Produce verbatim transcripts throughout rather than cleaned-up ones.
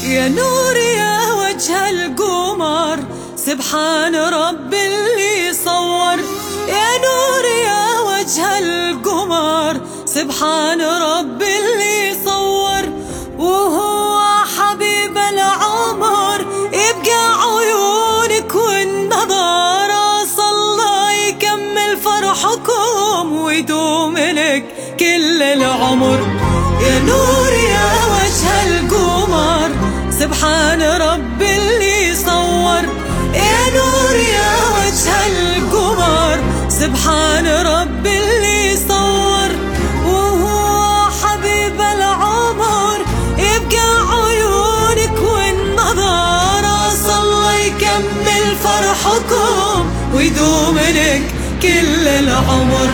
يا نور يا وجه القمر، سبحان رب اللي صور. يا نور يا وجه القمر، سبحان رب اللي صور. وهو حبيب العمر يبقى عيونك والنظر، صلى يكمل فرحكم ويدوم لك كل العمر. يا نور يا وجه القمر، سبحان رب اللي صور. يا نور يا وجه القمر، سبحان رب اللي صور. وهو حبيب العمر يبقى عيونك والنظر، صلى يكمل فرحكم ويدوم لك كل العمر.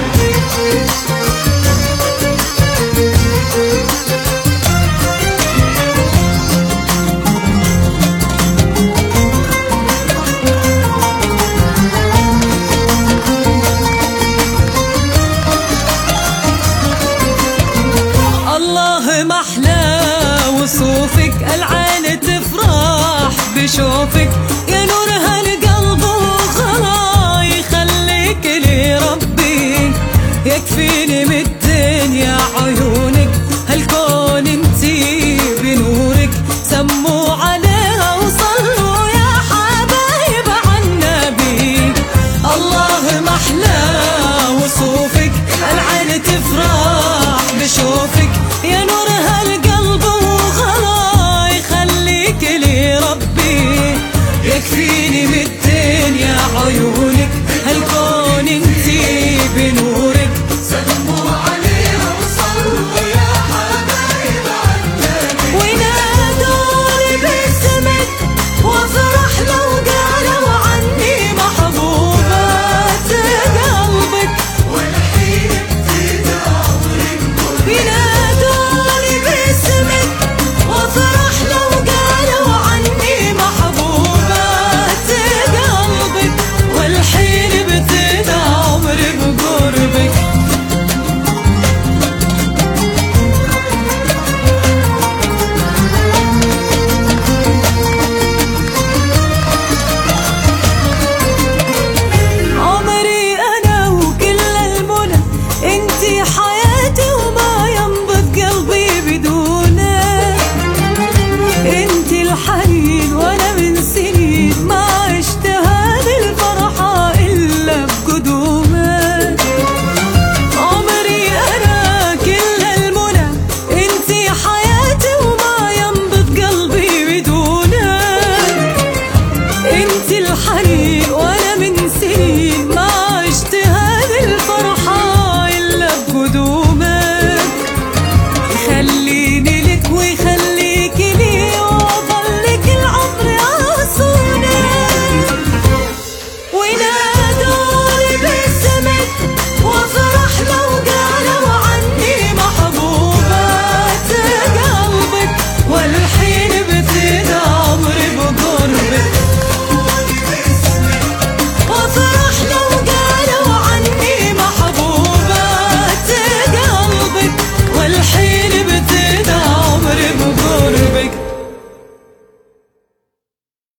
الله محلى وصوفك، العين تفرح بشوفك. يا نور هالقلب وغلا يخليك لي ربي، يكفيني من الدنيا عيونك، هالكون انتي بنورك سموه